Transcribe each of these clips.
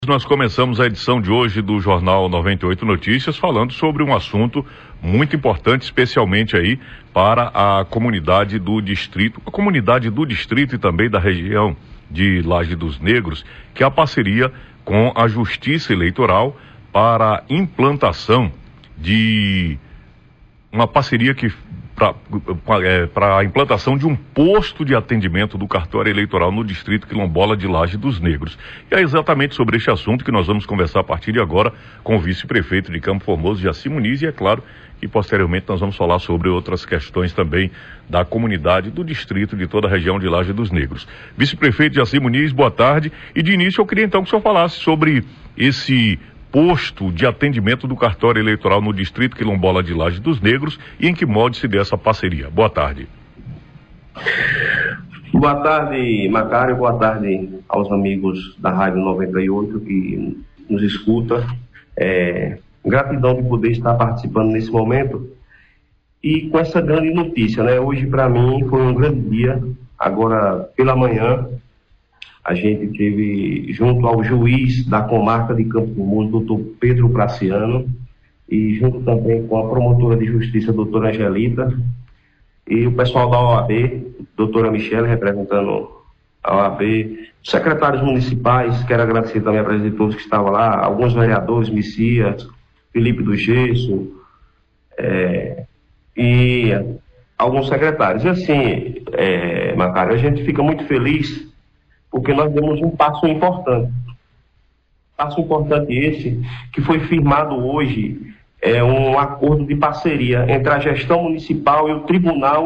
Nós começamos a edição de hoje do Jornal 98 Notícias falando sobre um assunto muito importante, especialmente aí para a comunidade do distrito e também da região de Laje dos Negros, que é a parceria com a Justiça Eleitoral para a implantação de uma parceria para a implantação de um posto de atendimento do cartório eleitoral no distrito quilombola de Laje dos Negros. E é exatamente sobre este assunto que nós vamos conversar a partir de agora com o vice-prefeito de Campo Formoso, Jaci Muniz, e é claro que posteriormente nós vamos falar sobre outras questões também da comunidade, do distrito, de toda a região de Laje dos Negros. Vice-prefeito Jaci Muniz, boa tarde. E de início eu queria então que o senhor falasse sobre esse posto de atendimento do cartório eleitoral no distrito quilombola de Laje dos Negros e em que modo se dê essa parceria. Boa tarde. Boa tarde, Macário. Boa tarde aos amigos da Rádio 98 que nos escuta. Gratidão de poder estar participando nesse momento e com essa grande notícia, né? Hoje para mim foi um grande dia. Agora pela manhã a gente teve junto ao juiz da comarca de Campo Formoso, doutor Pedro Praciano, e junto também com a promotora de justiça, doutora Angelita, e o pessoal da OAB, doutora Michele, representando a OAB, os secretários municipais. Quero agradecer também a presença de todos que estavam lá, alguns vereadores, Messias, Felipe do Gesso, e alguns secretários. E assim, Macário, a gente fica muito feliz porque nós demos um passo importante. Passo importante esse, que foi firmado hoje, um acordo de parceria entre a gestão municipal e o Tribunal,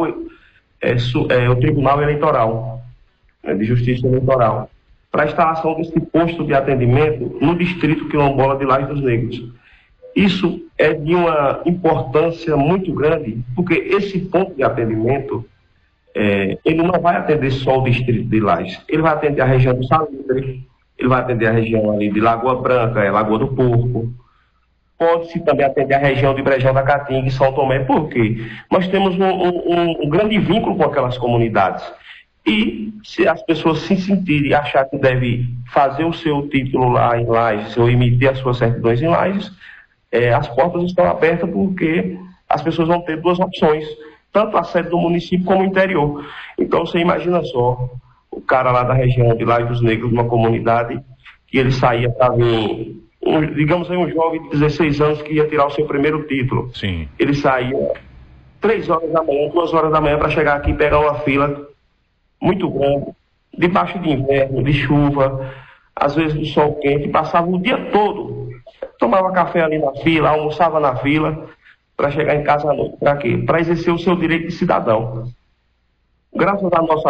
o Tribunal Eleitoral, de Justiça Eleitoral, para a instalação desse posto de atendimento no distrito quilombola de Laje dos Negros. Isso é de uma importância muito grande, porque esse ponto de atendimento ele não vai atender só o distrito de Laje, ele vai atender a região do Salitre, ele vai atender a região ali de Lagoa Branca, Lagoa do Porco, pode-se também atender a região de Brejão da Caatinga e São Tomé, porque nós temos um grande vínculo com aquelas comunidades. E se as pessoas se sentirem e achar que deve fazer o seu título lá em Lajes, ou emitir as suas certidões em Lajes, as portas estão abertas, porque as pessoas vão ter duas opções, tanto a sede do município como o interior. Então você imagina só, o cara lá da região de Laje dos Negros, uma comunidade, que ele saía para vir, digamos aí, um jovem de 16 anos que ia tirar o seu primeiro título. Sim. Ele saía 3 horas da manhã, 2 horas da manhã para chegar aqui e pegar uma fila muito grande, debaixo de inverno, de chuva, às vezes do sol quente, passava o dia todo, tomava café ali na fila, almoçava na fila, para chegar em casa à noite. Para quê? Para exercer o seu direito de cidadão. Graças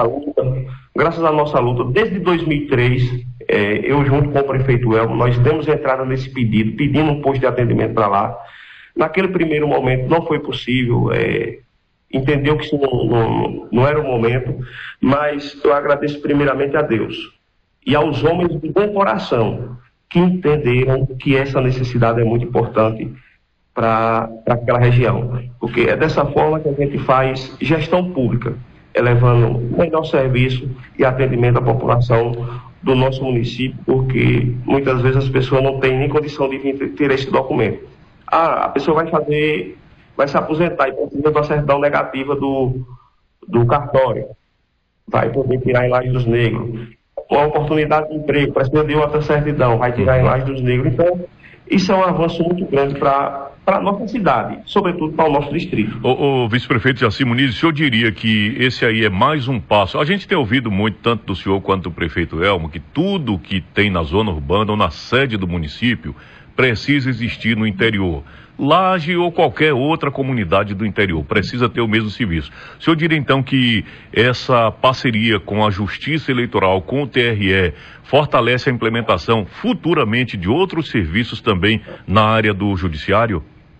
à nossa luta, desde 2003, eu junto com o prefeito Elmo, nós demos entrada nesse pedido, pedindo um posto de atendimento para lá. Naquele primeiro momento não foi possível, entendeu que isso não era o momento, mas eu agradeço primeiramente a Deus e aos homens de bom coração que entenderam que essa necessidade é muito importante para aquela região, porque é dessa forma que a gente faz gestão pública, elevando o melhor serviço e atendimento à população do nosso município, porque muitas vezes as pessoas não têm nem condição de vir ter esse documento. A pessoa vai se aposentar e precisa da certidão negativa do cartório, vai poder tirar em Laje dos Negros. Uma oportunidade de emprego, precisa de outra certidão, vai tirar em Laje dos Negros. Então, isso é um avanço muito grande para a nossa cidade, sobretudo para o nosso distrito. O vice-prefeito Jaci Muniz, o senhor diria que esse aí é mais um passo? A gente tem ouvido muito, tanto do senhor quanto do prefeito Elmo, que tudo que tem na zona urbana ou na sede do município precisa existir no interior. Laje ou qualquer outra comunidade do interior precisa ter o mesmo serviço. O senhor diria então que essa parceria com a Justiça Eleitoral, com o TRE, fortalece a implementação futuramente de outros serviços também na área do judiciário?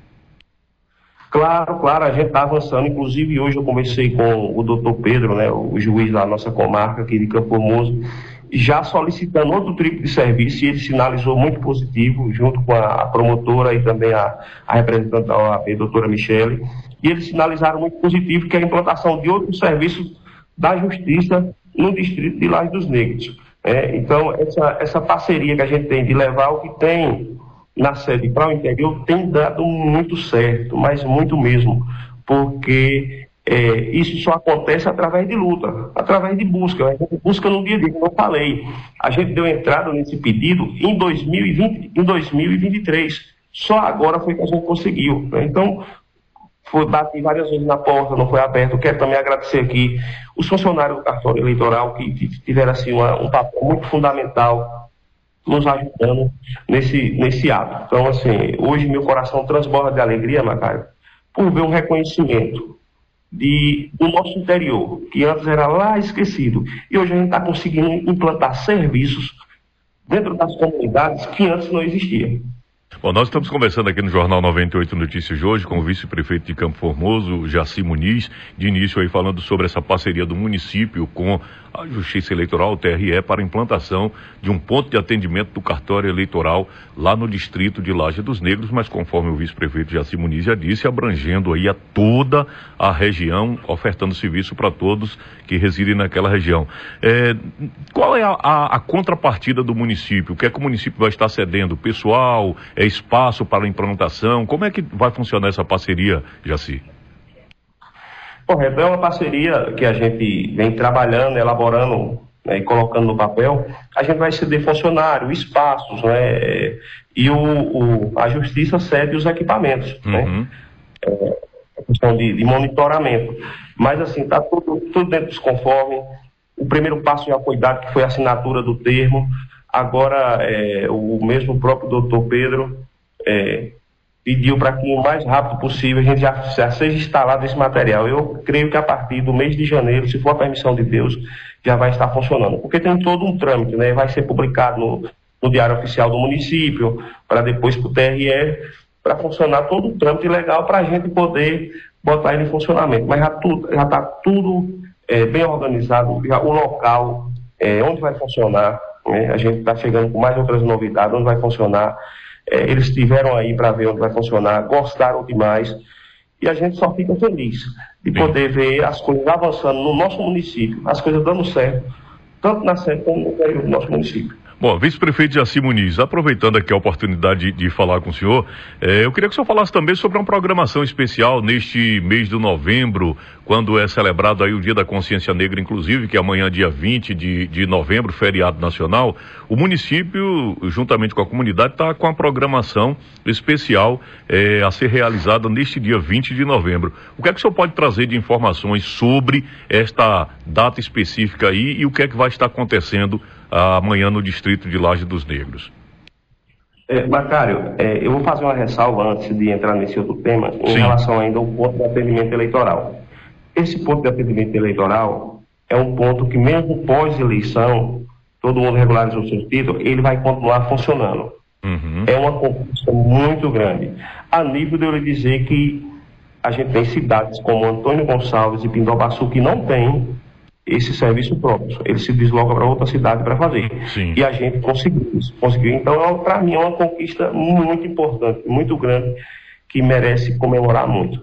Claro, a gente está avançando. Inclusive hoje eu conversei com o doutor Pedro, né, o juiz da nossa comarca aqui de Campo Formoso, já solicitando outro tipo de serviço, e ele sinalizou muito positivo, junto com a promotora e também a representante da OAB, doutora Michele, e eles sinalizaram muito positivo que é a implantação de outros serviços da Justiça no distrito de Laje dos Negros. Então, essa parceria que a gente tem de levar o que tem na sede para o interior tem dado muito certo, mas muito mesmo, porque isso só acontece através de luta, através de busca. A gente busca no dia a dia, como eu falei. A gente deu entrada nesse pedido em 2023. Só agora foi que a gente conseguiu. Então, bati várias vezes na porta, não foi aberto. Quero também agradecer aqui os funcionários do cartório eleitoral que tiveram assim, um papel muito fundamental nos ajudando nesse ato. Então, assim, hoje meu coração transborda de alegria, Macário, por ver um reconhecimento do nosso interior, que antes era lá esquecido, e hoje a gente está conseguindo implantar serviços dentro das comunidades que antes não existiam. Bom, nós estamos conversando aqui no Jornal 98 Notícias de hoje com o vice-prefeito de Campo Formoso, Jaci Muniz, de início aí falando sobre essa parceria do município com a Justiça Eleitoral, o TRE, para a implantação de um ponto de atendimento do cartório eleitoral lá no distrito de Laje dos Negros, mas conforme o vice-prefeito Jaci Muniz já disse, abrangendo aí a toda a região, ofertando serviço para todos que residem naquela região. Qual é a contrapartida do município? O que é que o município vai estar cedendo? Pessoal, espaço para a implantação? Como é que vai funcionar essa parceria, Jaci? Correto, é uma parceria que a gente vem trabalhando, elaborando, né, e colocando no papel. A gente vai ceder funcionário, espaços, né, e a Justiça cede os equipamentos, né, questão de monitoramento. Mas, assim, está tudo dentro dos conformes. O primeiro passo já foi dado, que foi a assinatura do termo. Agora, o mesmo próprio doutor Pedro pediu para que o mais rápido possível a gente já seja instalado esse material. Eu creio que a partir do mês de janeiro, se for a permissão de Deus, já vai estar funcionando. Porque tem todo um trâmite, né? Vai ser publicado no Diário Oficial do município, para depois para o TRE, para funcionar todo o trâmite legal para a gente poder botar ele em funcionamento. Mas já está tudo bem organizado, o local, onde vai funcionar, né? A gente está chegando com mais outras novidades, onde vai funcionar. Eles estiveram aí para ver onde vai funcionar, gostaram demais, e a gente só fica feliz de poder ver as coisas avançando no nosso município, as coisas dando certo, tanto na sede como no interior do nosso município. Bom, vice-prefeito Jaci Muniz, aproveitando aqui a oportunidade de falar com o senhor, eu queria que o senhor falasse também sobre uma programação especial neste mês de novembro, quando é celebrado aí o Dia da Consciência Negra, inclusive, que é amanhã, dia 20 de novembro, feriado nacional. O município, juntamente com a comunidade, está com a programação especial a ser realizada neste dia 20 de novembro. O que é que o senhor pode trazer de informações sobre esta data específica aí e o que é que vai estar acontecendo amanhã no distrito de Laje dos Negros? Macário, eu vou fazer uma ressalva antes de entrar nesse outro tema, em relação ainda ao ponto de atendimento eleitoral. Esse ponto de atendimento eleitoral é um ponto que, mesmo pós-eleição, todo mundo regularizou o seu título, ele vai continuar funcionando. É uma conquista muito grande. A nível de eu lhe dizer que a gente tem cidades como Antônio Gonçalves e Pindobaçu que não tem esse serviço próprio. Ele se desloca para outra cidade para fazer. E a gente conseguiu isso. Então, para mim, é uma conquista muito importante, muito grande, que merece comemorar muito.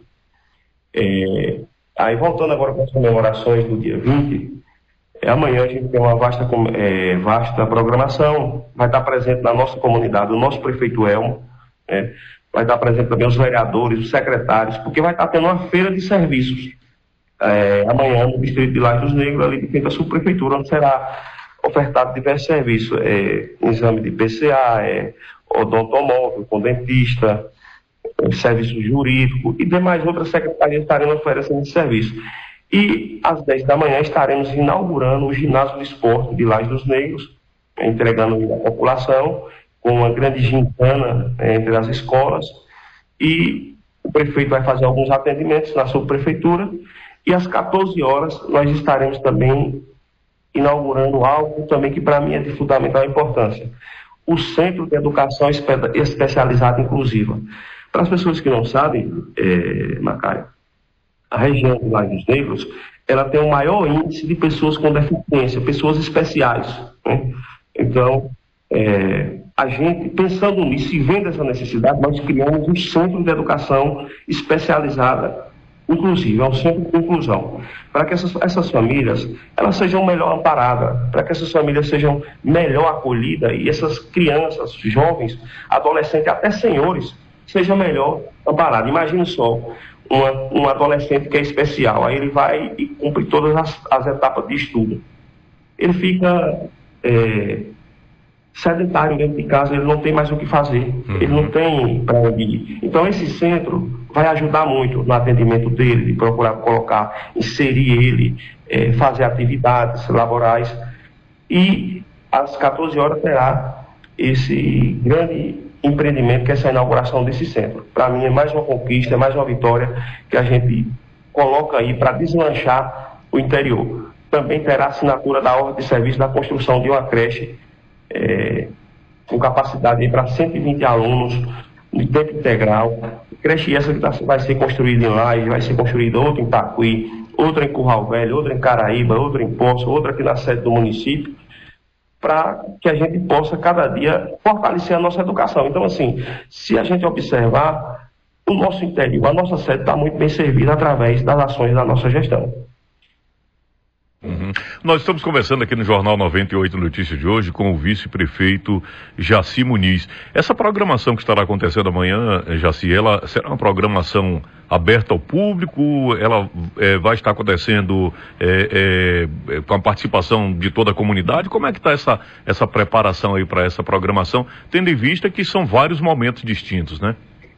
Aí, voltando agora para as comemorações do dia 20, amanhã a gente tem uma vasta programação, vai estar presente na nossa comunidade o nosso prefeito Elmo, vai estar presente também os vereadores, os secretários, porque vai estar tendo uma feira de serviços amanhã no distrito de Laje dos Negros, ali de frente à subprefeitura, onde será ofertado diversos serviços, exame de PCA, odontomóvel, com dentista, serviço jurídico e demais outras secretarias estaremos oferecendo esse serviço. E às 10 da manhã estaremos inaugurando o ginásio de esporte de Laje dos Negros, entregando à população com uma grande gincana entre as escolas, e o prefeito vai fazer alguns atendimentos na subprefeitura. E às 14 horas nós estaremos também inaugurando algo também que para mim é de fundamental importância. O Centro de Educação Especializada Inclusiva. Para as pessoas que não sabem, Macário, a região de Laje dos Negros, ela tem o maior índice de pessoas com deficiência, pessoas especiais, né? Então, a gente, pensando nisso e vendo essa necessidade, nós criamos um Centro de Educação Especializada inclusive, é um centro de inclusão, para que essas famílias elas sejam melhor amparadas, para que essas famílias sejam melhor acolhidas e essas crianças, jovens, adolescentes, até senhores, sejam melhor amparados. Imagine só, um adolescente que é especial, aí ele vai e cumpre todas as etapas de estudo. Ele fica sedentário dentro de casa, ele não tem mais o que fazer, ele não tem para onde ir. Então esse centro vai ajudar muito no atendimento dele, de procurar inserir ele, fazer atividades laborais, e às 14 horas terá esse grande empreendimento, que é essa inauguração desse centro. Para mim é mais uma conquista, é mais uma vitória que a gente coloca aí para deslanchar o interior. Também terá assinatura da ordem de serviço da construção de uma creche com capacidade para 120 alunos, de tempo integral. Creche essa que vai ser construída em Laje, vai ser construída outra em Taquí, outra em Curral Velho, outra em Caraíba, outra em Poço, outra aqui na sede do município, para que a gente possa, cada dia, fortalecer a nossa educação. Então, assim, se a gente observar, o nosso interior, a nossa sede está muito bem servida através das ações da nossa gestão. Nós estamos conversando aqui no Jornal 98 Notícias de hoje com o vice-prefeito Jaci Muniz. Essa programação que estará acontecendo amanhã, Jaci, ela será uma programação aberta ao público? Ela vai estar acontecendo com a participação de toda a comunidade? Como é que está essa preparação aí para essa programação, tendo em vista que são vários momentos distintos, né?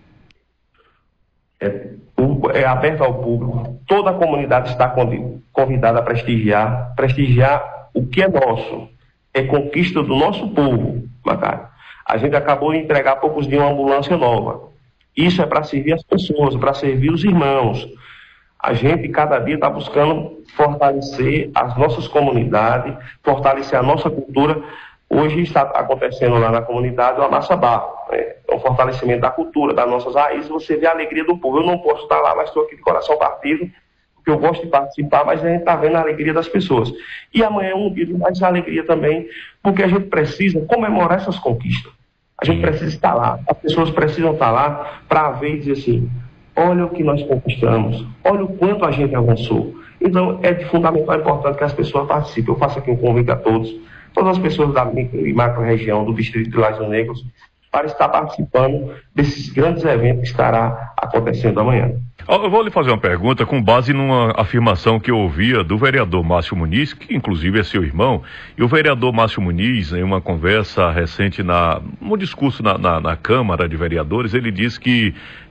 É aberto ao público, toda a comunidade está convidada a prestigiar o que é nosso, é conquista do nosso povo, Macário. A gente acabou de entregar há poucos dias uma ambulância nova. Isso é para servir as pessoas, para servir os irmãos. A gente cada dia está buscando fortalecer as nossas comunidades, fortalecer a nossa cultura. Hoje está acontecendo lá na comunidade o Amassa Barro, é um fortalecimento da cultura, das nossas raízes. Você vê a alegria do povo. Eu não posso estar lá, mas estou aqui de coração partido, porque eu gosto de participar, mas a gente está vendo a alegria das pessoas. E amanhã é um dia de mais alegria também, porque a gente precisa comemorar essas conquistas. A gente precisa estar lá, as pessoas precisam estar lá para ver e dizer assim, olha o que nós conquistamos, olha o quanto a gente avançou. Então é de fundamental importante que as pessoas participem. Eu faço aqui um convite a todas as pessoas da micro e macro região do distrito de Lajes Negros, para estar participando desses grandes eventos que estará acontecendo amanhã. Eu vou lhe fazer uma pergunta com base numa afirmação que eu ouvia do vereador Márcio Muniz, que inclusive é seu irmão, e o vereador Márcio Muniz, em uma conversa recente, no discurso na Câmara de Vereadores, ele disse que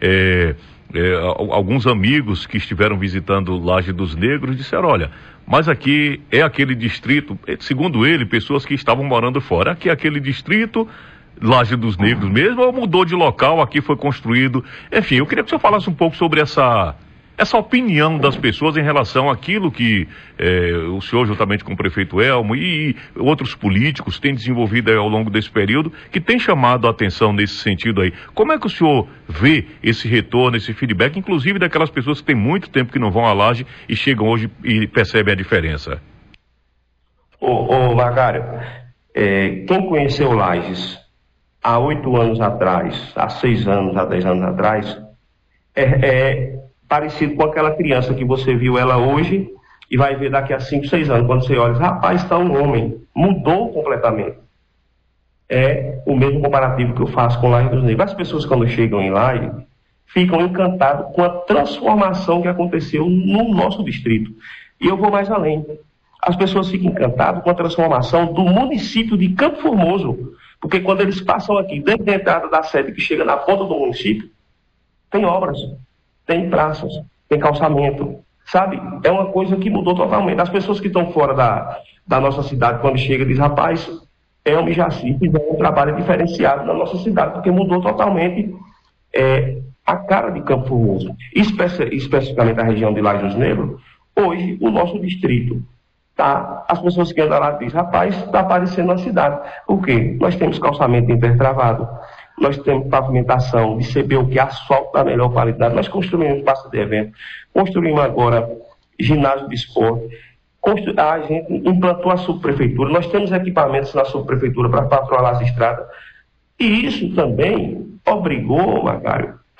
alguns amigos que estiveram visitando Lajes dos Negros disseram, olha, mas aqui é aquele distrito, segundo ele, pessoas que estavam morando fora, aqui é aquele distrito, Lajes dos Negros mesmo, ou mudou de local, aqui foi construído. Enfim, eu queria que o senhor falasse um pouco sobre essa opinião das pessoas em relação àquilo que o senhor, juntamente com o prefeito Elmo e outros políticos, têm desenvolvido aí ao longo desse período, que tem chamado a atenção nesse sentido aí. Como é que o senhor vê esse retorno, esse feedback, inclusive daquelas pessoas que têm muito tempo que não vão à Laje e chegam hoje e percebem a diferença? Macário, quem conheceu Lajes há 8 anos atrás, há 6 anos, há 10 anos atrás, parecido com aquela criança que você viu ela hoje e vai ver daqui a 5, 6 anos, quando você olha, rapaz, está um homem, mudou completamente. É o mesmo comparativo que eu faço com Lajes dos Negros. As pessoas, quando chegam em Laje, ficam encantadas com a transformação que aconteceu no nosso distrito. E eu vou mais além. As pessoas ficam encantadas com a transformação do município de Campo Formoso, porque quando eles passam aqui, dentro da entrada da sede, que chega na ponta do município, tem obras, tem praças, tem calçamento, sabe? É uma coisa que mudou totalmente. As pessoas que estão fora da nossa cidade, quando chegam, dizem, rapaz, Elmo e Jaci fizeram um trabalho diferenciado na nossa cidade, porque mudou totalmente a cara de Campo Formoso. Especificamente a região de Lajes dos Negros, hoje o nosso distrito as pessoas que andam lá dizem, rapaz, está aparecendo na cidade. Por quê? Nós temos calçamento intertravado, nós temos pavimentação de CBU, que asfalto da melhor qualidade, nós construímos espaço de evento, construímos agora ginásio de esporte, a gente implantou a subprefeitura, nós temos equipamentos na subprefeitura para patrulhar as estradas, e isso também obrigou, Macário,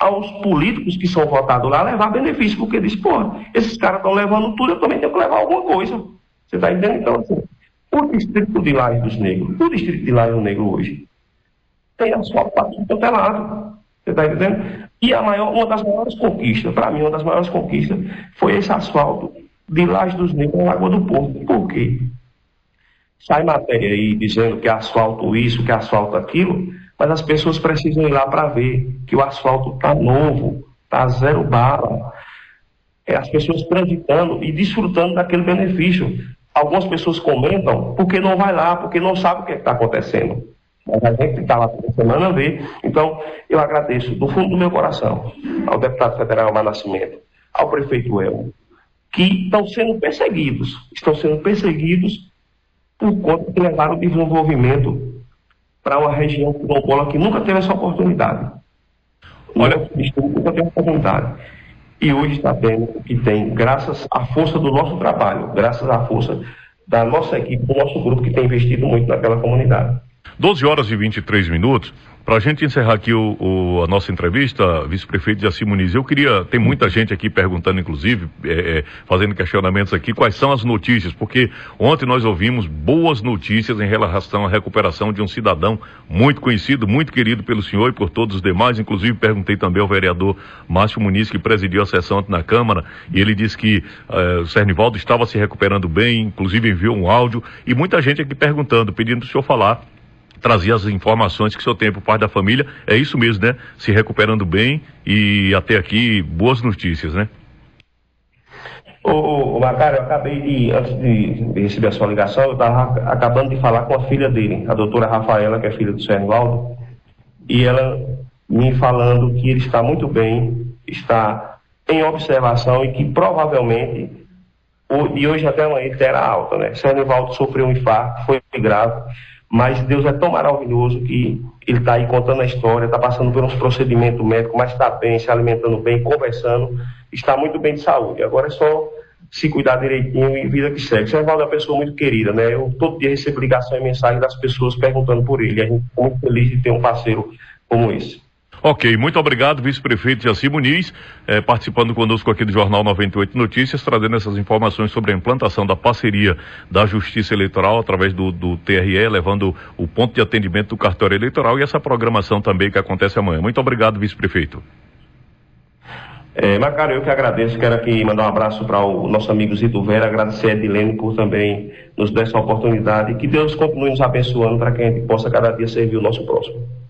aos políticos que são votados lá levar benefício, porque diz, pô, esses caras estão levando tudo, eu também tenho que levar alguma coisa. Você está entendendo? Então, assim, o distrito de Laje dos Negros, o distrito de Laje do Negro hoje, tem asfalto para tudo quanto é lado. Você está entendendo? E uma das maiores conquistas, para mim, uma das maiores conquistas, foi esse asfalto de Laje dos Negros na Lagoa do Porto. Por quê? Sai matéria aí dizendo que é asfalto isso, que é asfalto aquilo, mas as pessoas precisam ir lá para ver que o asfalto está novo, está zero bala. As pessoas transitando e desfrutando daquele benefício. Algumas pessoas comentam porque não vai lá, porque não sabe o que está acontecendo. Mas a gente está lá toda semana vê. Então, eu agradeço do fundo do meu coração ao deputado federal Amar Nascimento, ao prefeito Elmo, que estão sendo perseguidos por conta de levar o desenvolvimento para uma região quilombola que nunca teve essa oportunidade. Olha, nunca teve oportunidade. E hoje está tendo o que tem, graças à força do nosso trabalho, graças à força da nossa equipe, do nosso grupo que tem investido muito naquela comunidade. 12 horas e 23 minutos. Para a gente encerrar aqui a nossa entrevista, vice-prefeito Jaci Muniz, tem muita gente aqui perguntando, inclusive, fazendo questionamentos aqui, quais são as notícias, porque ontem nós ouvimos boas notícias em relação à recuperação de um cidadão muito conhecido, muito querido pelo senhor e por todos os demais, inclusive perguntei também ao vereador Márcio Muniz, que presidiu a sessão ontem na Câmara, e ele disse que o Sernivaldo estava se recuperando bem, inclusive enviou um áudio, e muita gente aqui perguntando, pedindo para o senhor falar, trazer as informações que o senhor tem por parte da família. É isso mesmo, né? Se recuperando bem e até aqui boas notícias, né? Ô Macário, eu acabei antes de receber a sua ligação, eu estava acabando de falar com a filha dele, a doutora Rafaela, que é filha do Sernivaldo, e ela me falando que ele está muito bem, está em observação e que provavelmente de hoje até amanhã ele terá alta, né? Sernivaldo sofreu um infarto, foi grave, mas Deus é tão maravilhoso que ele está aí contando a história, está passando por uns procedimentos médicos, mas está bem, se alimentando bem, conversando, está muito bem de saúde. Agora é só se cuidar direitinho e vida que segue. Sernivaldo é uma pessoa muito querida, né? Eu todo dia recebo ligação e mensagem das pessoas perguntando por ele. A gente é muito feliz de ter um parceiro como esse. Ok, muito obrigado, vice-prefeito Jaci Muniz, participando conosco aqui do Jornal 98 Notícias, trazendo essas informações sobre a implantação da parceria da Justiça Eleitoral através do TRE, levando o ponto de atendimento do cartório eleitoral e essa programação também que acontece amanhã. Muito obrigado, vice-prefeito. Macário, eu que agradeço, quero aqui mandar um abraço para o nosso amigo Zito Vera, agradecer a Edilene por também nos dar essa oportunidade e que Deus continue nos abençoando para que a gente possa cada dia servir o nosso próximo.